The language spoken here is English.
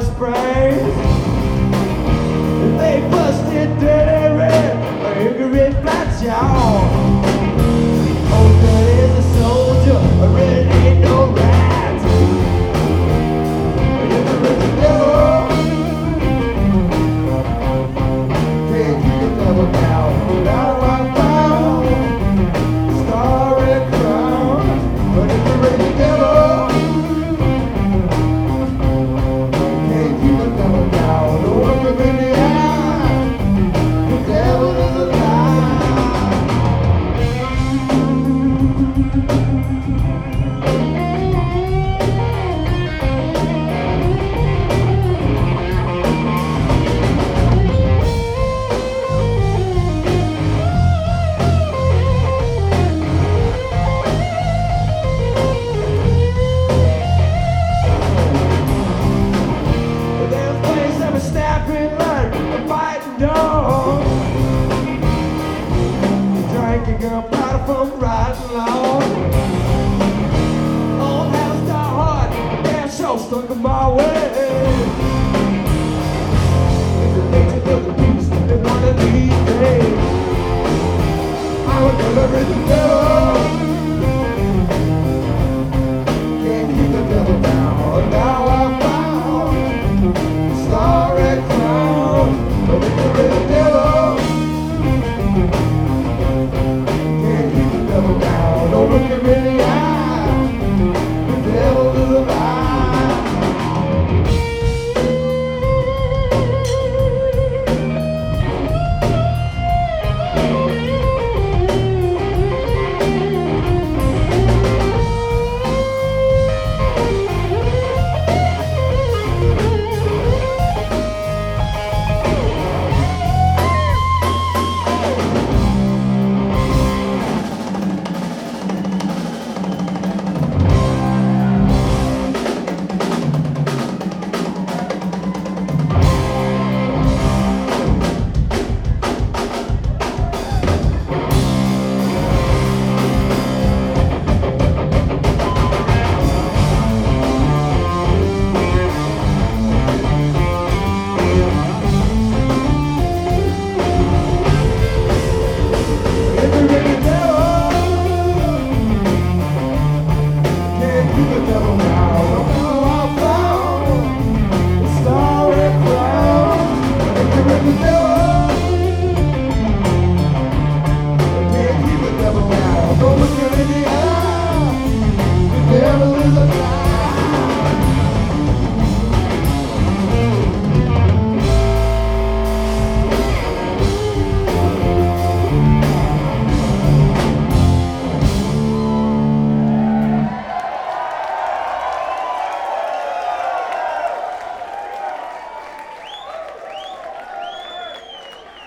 sprays. They busted dirty red, ignorant black jaw. Oh, that is a soldier, I really ain't no rat. If there is a devil, can't keep the devil down. Now I'm found, starry crown. But if there is a devil, can't keep the devil down. Look him in the eye, the devil is alive. There's a place that was snapping like a fighting dog. Drinking gunpowder from right.